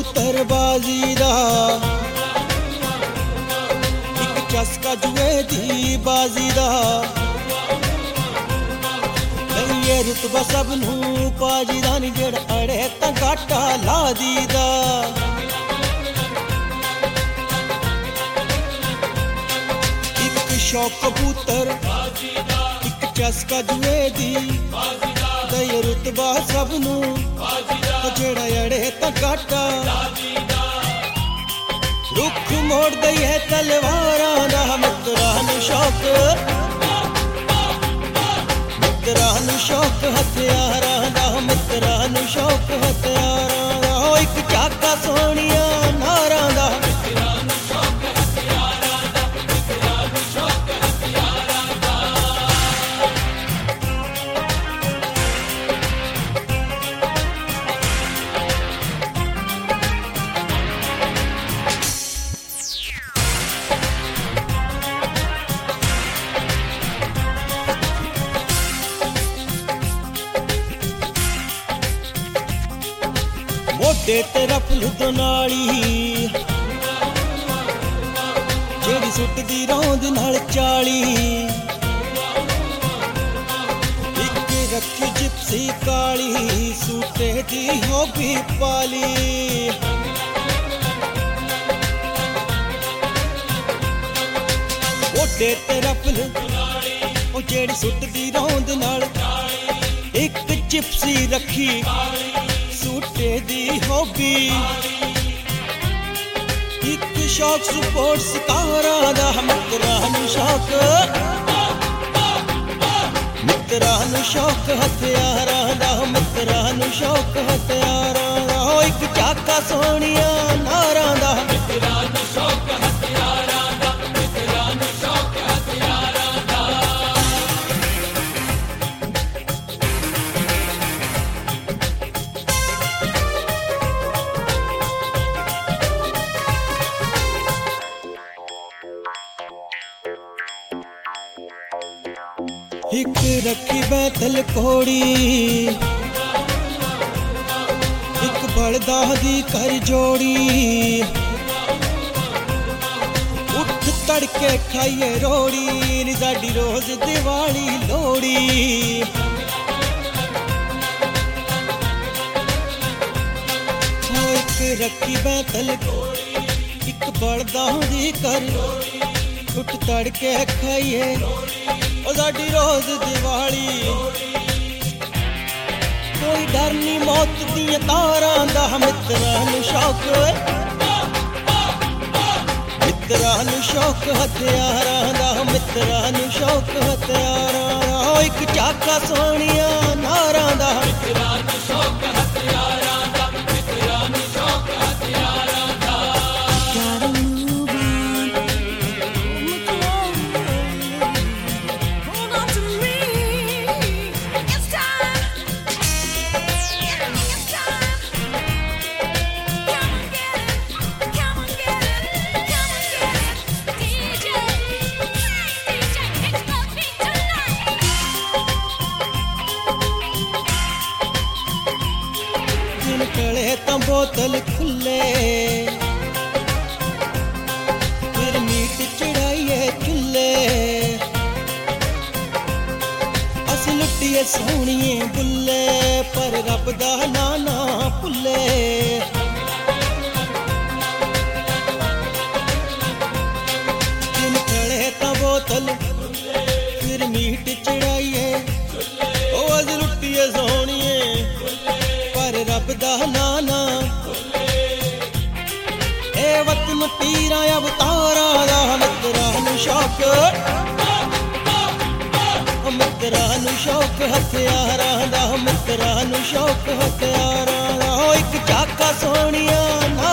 कबूतरबाजी दा इक चस्का जुए दी बाजी दा ये रुतबा सबनू पाजी दा नी जेड़ा अड़े तां घाटा ला दीदा इक शौक कबूतर इक चस्का जुए दी ये रुतबा सबनू जेड़ा अड़े तां घाटा रुख मोड़ गई है तलवारां दा मित्तरां नू शौक हथियारां दा मित्तरां नू शौक हथियारां दा हो इक चाका सोहणिया नारां दा मोटे ते रफल दोनाली जेड़ी सुटदी रौंद नाल चाली इक रखी जिप्सी काली सूटे दी हो भी पाली मोटे ते रफल ओ जेड़ी सुटदी रौंद नाल इक जिप्सी रखी सूटे दी हॉबी इक शौक स्पोर्ट्स कारां दा मित्तरां नू शौक हथियारां दा मित्तरां नू शौक हथियारां दा हो इक चाका सोहणिया नारां दा मित्तरां नू शौक हथियारां दा मित्तरां नू शौक हथियारां दा इक रखी बैतल कोड़ी इक बलदा दी कर जोड़ी उठ तड़के खाइए रोड़ी नी साडी रोज दिवाली लोड़ी इक रखी बैतल कोड़ी इक बलदा दी कर उठ तड़के खाइए ओ साडी रोज दिवाली कोई डर नी मौत दी तारां दा मित्तरां नू शौक हथियारां दा मित्तरां नू शौक हथियारां दा ओ इक चाका सोहणिया नारां दा मित्तरां नू शौक हथियारां दा मित्तरां नू शौक हथियारां दा निकले तां बोतल खुले फिर मीट चढ़ाइए चुल्ले अस लुटिए सोहणिए बुल्ले पर रब दा नाना भुल्ले निकले तां बोतल फिर मीट चढ़ाइए ओ अस लुटिए सोहणिए रब दा नाना ए वतन पीरां अवतारां दा मित्तरां नू शौक हथियारां दा मित्तरां नू शौक हथियारां दा हो इक चाका सोहणिया